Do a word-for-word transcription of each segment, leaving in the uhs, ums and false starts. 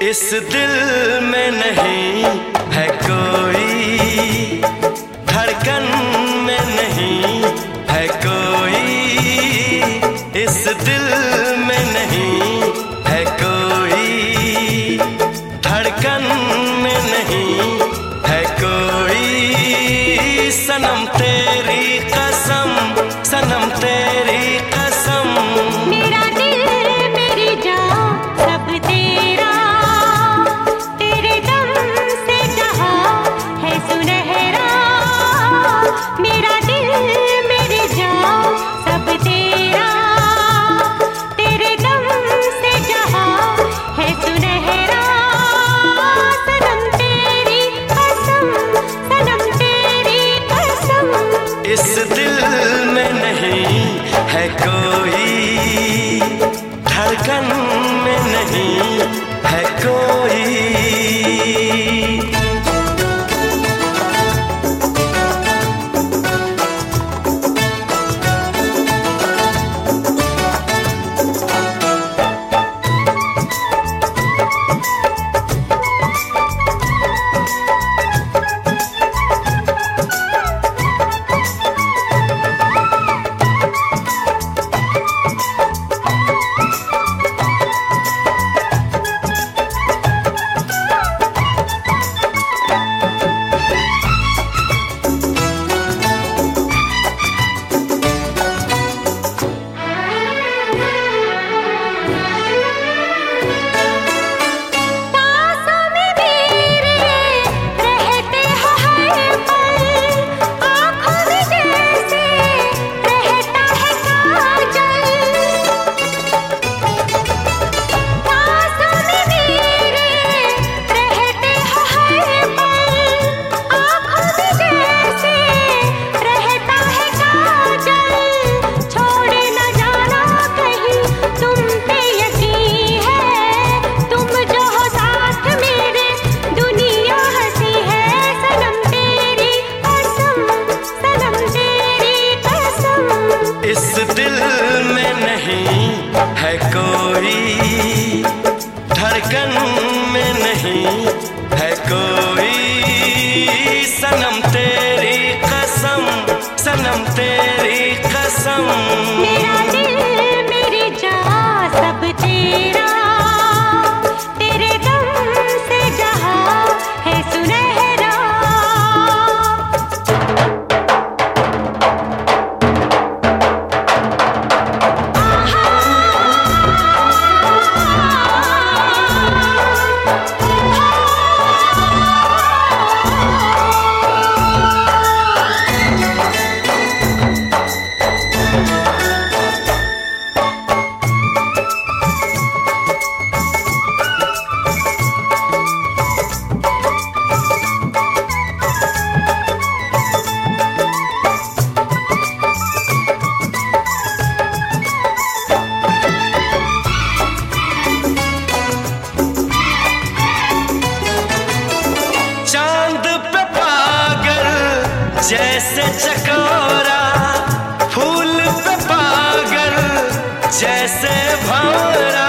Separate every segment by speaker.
Speaker 1: इस दिल में नहीं है कोई, धड़कन में नहीं है कोई, इस दिल में नहीं है कोई, धड़कन में नहीं है कोई। सनम तेरी कसम, सनम तेरी कसम,
Speaker 2: मेरा दिल मेरी जान सब तेरा, तेरे दम से जहां है सुनहरा। मेरा दिल मेरी जान सब तेरा, तेरे दम से जहां है सुनहरा। सनम तेरी कसम, सनम तेरी कसम,
Speaker 1: इस दिल में नहीं है कोई, धड़कन में नहीं है कोई। इस दिल में नहीं है कोई, धड़कन में नहीं है कोई। सनम तेरी कसम, सनम तेरी कसम,
Speaker 2: मेरा दिल मेरी जान सब तेरा, तेरे दम से जहां है सुनहरा।
Speaker 1: जैसे चकोरा फूल पे पागल, जैसे भंवरा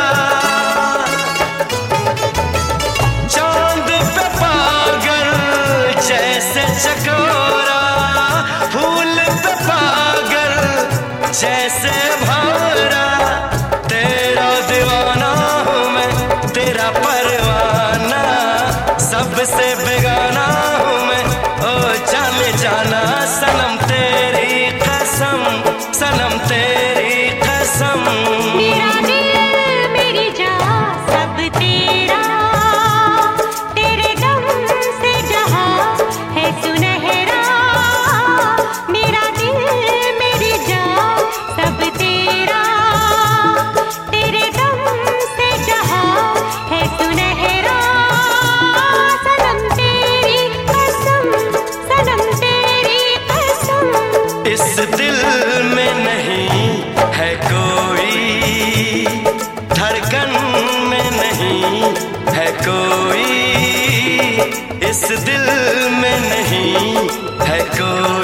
Speaker 1: चांद पे पागल, जैसे चकोरा फूल पे पागल, जैसे भंवरा। तेरा दीवाना हूँ मैं, तेरा परवाना, सबसे बेगाना हूँ मैं, ओ जाने जाना। सनम तेरी कसम, सनम तेरी कसम,
Speaker 2: मेरा दिल मेरी जान सब तेरा, तेरे दम से जहां है सुनहरा। मेरा दिल मेरी जान सब तेरा, तेरे दम से जहां है सुनहरा। सनम तेरी कसम, सनम तेरी कसम,
Speaker 1: इस दिल में नहीं है कोई, धड़कन में नहीं है कोई, इस दिल में नहीं है कोई।